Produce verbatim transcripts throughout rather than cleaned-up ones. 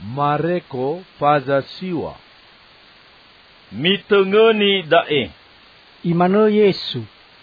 Mareko pazasiwa. Mitengeni dae. Imana Yesu.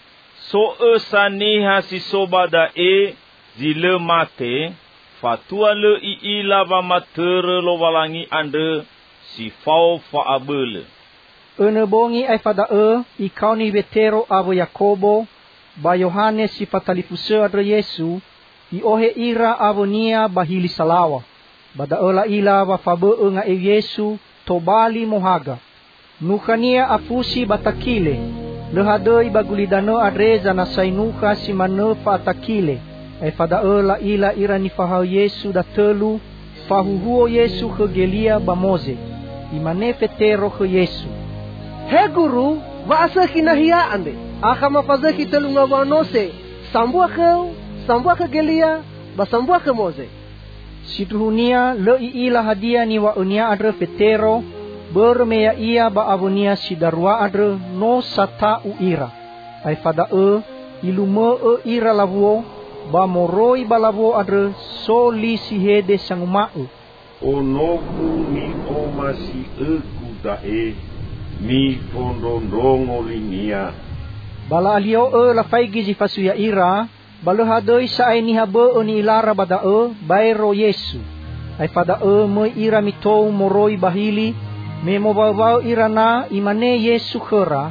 So esaniha si soba dae zile mate. Fatua le iila ba matere lo walangi ande si fau fa abele. Ene bongi ai fada e ikau ni Petero abo Yakobo ba Yohanes si fatalifuse adre Yesu i ohe ira abo nia bahili salawa. Bada ola ila ba fabe nga e Yesu tobali mohaga. Nukania afusi batakile. Lehadoi bagulidano adreza na sainuka si mane fa atakile. Ai fada ola ila ira ni fahau Yesu da telu fahuhuo Yesu ke gelia ba Moze. Imane Petero ke Yesu. He guru, vaasa kinahia ande. Aka mafaze kitelunga wanose. Sambua kau, sambua ke gelia, ba sambua ke Moze. Situhunia le iila hadia ni wa unia adre Petero bermeya ia ba abunia sidarwa adre no sata uira. Ai fada e ilume e ira lavuo ba moroi ba lavuo adre soli sihede sangumau. Onoku ni omasi eku dae mi pondondongo linia. Bala alio e la faigi zifasuya ira balo hadoi sa ai ni habe oni ilara bada e bairo Yesu. Ai fada e mo ira mitou moroi bahili me mo bawau ira na imane Yesu khera.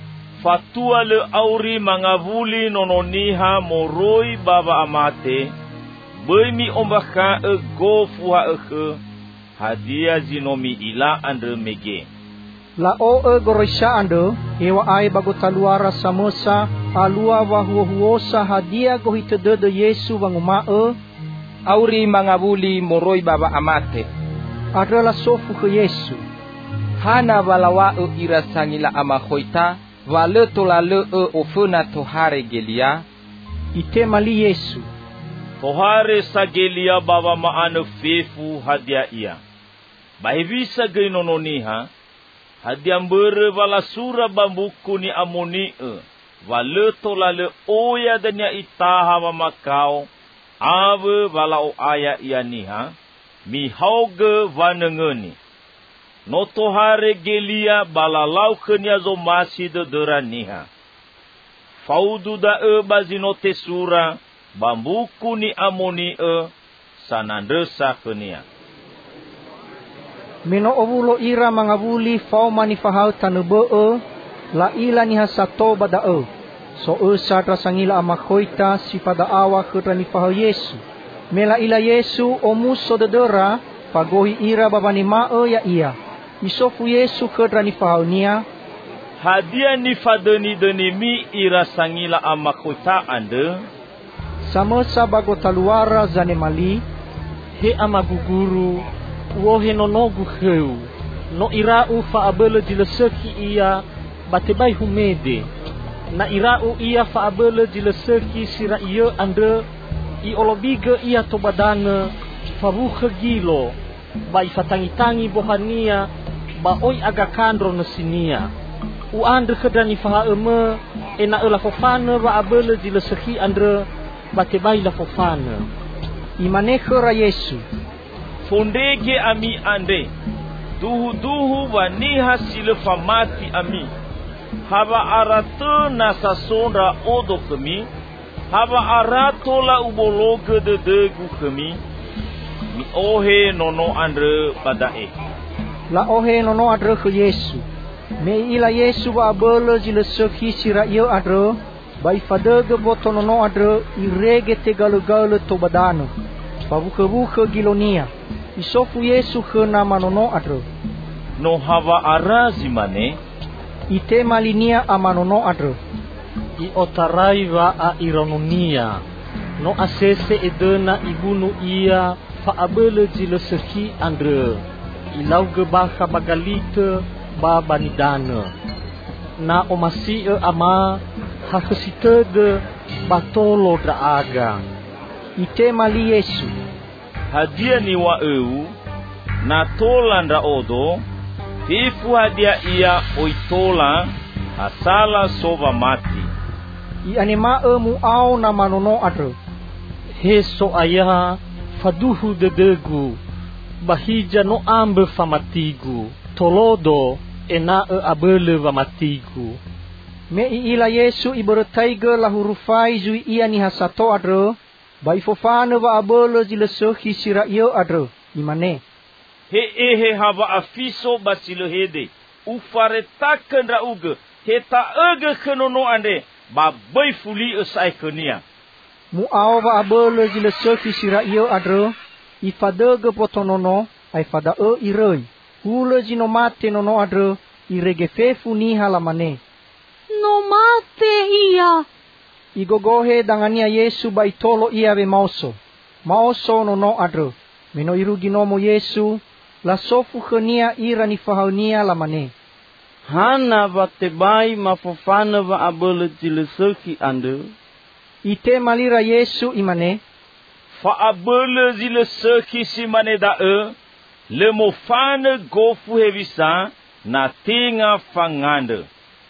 Fatua le auri mangavuli nononiha moroi baba amate. Bemi ombaka e gofu ha e hadia zinomi ila andre mege. La o e goroisha ando ewa ai bagotaluara samosa alua wahuohuosa hadia gohitedede Yesu wanguma e auri mangabuli moroi baba amate. Adalah sofu ke Yesu. Hana walawa e irasangila amahoita wale tolale e ofuna tohare gelia. Ite mali Yesu. Tohare sagelia baba maane fefu hadia ia. Bahivisa geinononiha. Hadiambere wala sura bambuku ni amoni e. Wale tolale oya dania itaha mamakau. Ave wala o aya ia niha. Mi hauge vanengeni. Notohare gelia balalau kenya zo masih de deraniha. Faudu da e bazinote sura. Bambuku ni amoni e. Sanandesa kenia. Mino ovulo ira mangavuli fau manifahau tanube e. La ila ni hasato bada e. So e sadra sangila amakhoita si pada awa kerani fahau Yesu. Mela ila Yesu omuso dedera pagohi ira babani mae ya ia. Isofu Yesu kerani fahau nia. Hadia ni fadeni denimi ira sangila amakhoita ande. Sama sabago taluara zanemali. He amaguguru. Wohe nonogu heu. No irau fa abele jileseki ia batebai humede. Na irau ia fa abele jileseki sira ia ande. I olobiga ia tobadane fa buhe gilo. Ba ifatangitangi bohania ba oi agakandro nesinia. U ande kedani fa eme ena ela fofane ba abele jileseki ande batebai la fofane. Imane khera Yesu. Fondege ami ande. Duhu duhu waniha silefamati ami. Haba arato nasa sonra odo kami. Haba arato la ubologe de degu kami. Mi ohe nono andre padae. La ohe nono adre ke Yesu. Me ila Yesu wa abele jile sekhi sira iyo adre. Bai fadege boto nono adre irege tegale-gale tobadano. Pabuke-buke gilonia. Isofu Yesu ke nama nono adre. No hava arazi mane. Ite malinia amanono adre. I otarai wa a irononia. No asese edena ibunu ia fa abele jile seki andre. Ilau gebaka bagalite ba banidane. Na omasi e ama hakesite de batolo draaga. Ite mali Yesu. Hadia ni wa eu na tolanda odo fifu hadia ia oitola asala sova mati. I anima emu au na manono adre. Heso ayah faduhu dedegu bahija no ambe famatigu tolodo ena e abele vamatigu. Me ila Yesu ibertaiga la hurufai zui ia ni hasato adre, bai fofane va abele jilesohi sira iyo adre, imane. He ehe hava afiso basilo hede, ufare taken ra uge, he ta ege kenono ande, ba bai fuli esai kenia. Mu ao va abele jilesohi sira iyo adre, ifadege potonono, ai fada e irei, hule jinomate nono adre, iregefe funi halamane. No mate ia. Igogohe dangania Yesu baitolo ia ve mauso. Mauso no no adre. Meno irugi nomo Yesu. La sofu khenia ira ni fahaunia la mane. Hana va tebai mafofana va abele jilesoki ande. Ite malira Yesu imane. Fa abele jilesoki si mane da e. Le mofane gofu hevisa na tinga fangande.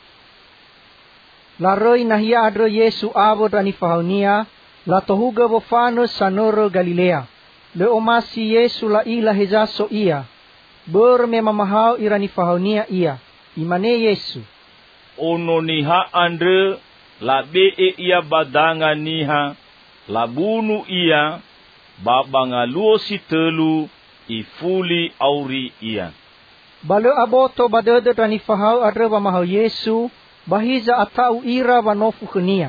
La roi nahia adre Yesu avo rani fahaunia, la tohuga vofano sanoro Galilea. Le omasi Yesu la ila hejaso ia. Ber me mamahau irani fahaunia ia. Imane Yesu. Ono niha andre, la be e ia badanga niha, la bunu ia, babanga luo si telu, ifuli auri ia. Bale aboto badede rani fahau adre vamahau Yesu, bahiza atau ira vanofu khenia.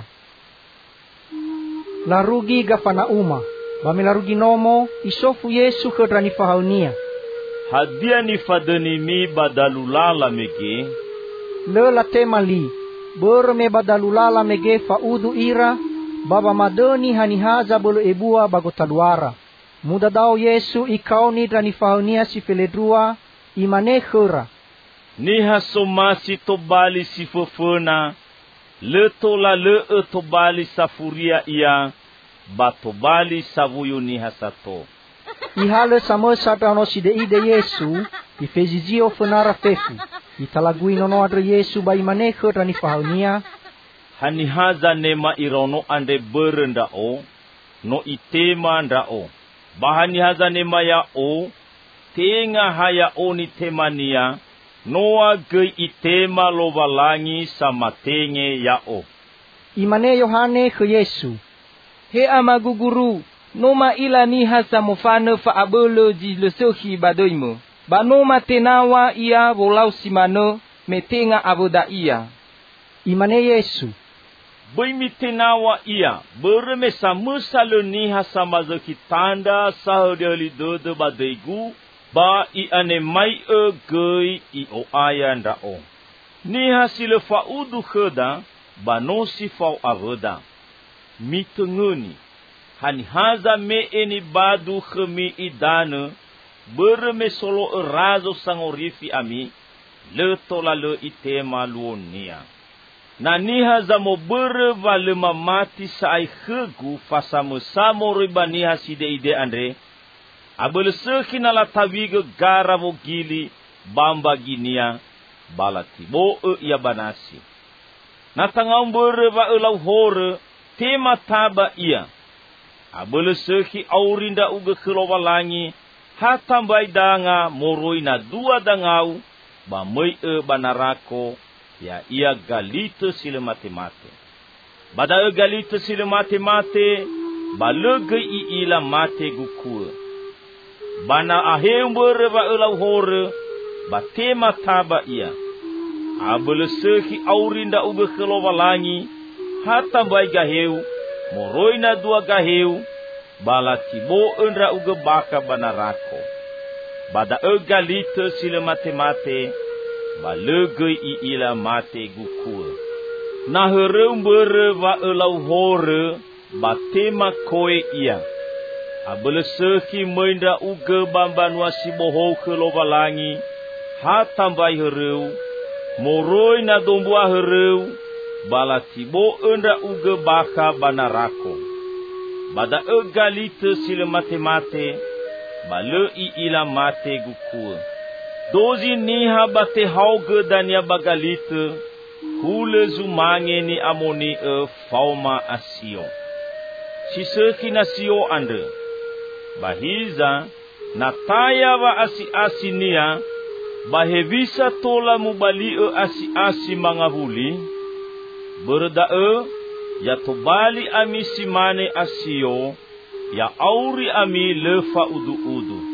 Larugi gafana uma. Bami larugi nomo, isofu Yesu kedrani fahaunia. Hadia ni fadeni mi badalulala mege. Le la temali. Ber me badalulala mege faudu ira. Baba madeni hanihaza bolo ebua bagotaluara. Muda dao Yesu ikau ni drani fahaunia si feledrua. Imane khera. Niha somasi tobali si fofona, le tola le e tobali safuria ia, ba tobali savuyo niha sato. Ihale samo satano si de ide Yesu, ifezizio fenara fefu, italagui nono adre Yesu ba imane khera ni fahaunia. Hanihaza nema irono ande berenda o, no itema nda o. Bahanihaza nema ya o, tenga haya o ni temania, noa gei itema lovalangi samatenge yao. Imane Yohane ke Yesu. He amagu guru, noma ila niha samofane fa abele di lesohi badoimo. Ba noma tenawa ia volau simano metenga aboda ia. Imane Yesu. Baimi tenawa ia, bereme samusa le niha samazaki tanda sahodeli dode badaigu, ba i ane mai e gei i o aya nda o. Niha sile faudu kheda, ba no si fau aveda. Mitengeni, hani haza me eni badu khemi idane, bereme solo e razo sangorifi ami, le tola le itema luonia. Na niha za mo bere va le mamati sa ai khegu fasamo samo riba niha side ide andre, abel sekina la tawiga garavo gili bamba ginia balatibo e ia banasi. Na tangambere va elau hore tema taba ia. Abel seki aurinda uga khilowalangi hatambai danga moroi na dua dangau ba mei e banarako ya ia galite sile mate-mate. Bada e galite sile mate-mate ba lege i ila mate gukua. Bana ahembere ba elau hore, ba tema taba ia. Abele seki aurinda uge khilowalangi, hata bai gaheu, moroina dua gaheu, bala tibo enra uge baka banarako. Bada e galite sile mate-mate, ba lege i ila mate gukua. Na herembere ba elau hore, ba tema koe ia. Abele seki menda uge bambanwa si boho khilowalangi, hatambai hereu, moroi na dombua hereu, bala tibo enda uge baka banarako. Bada e galite sile mate-mate, bale i ila mate gukua. Dozi niha bate hauge dania bagalite, hule zumange ni amoni e fauma asio. Si seki na sio ande, bahiza nataya wa asi-asi nia, bahevisa tola mubali e asi-asi mangavuli, berdae, ya tobali ami simane asio, ya auri ami lefa udu-udu.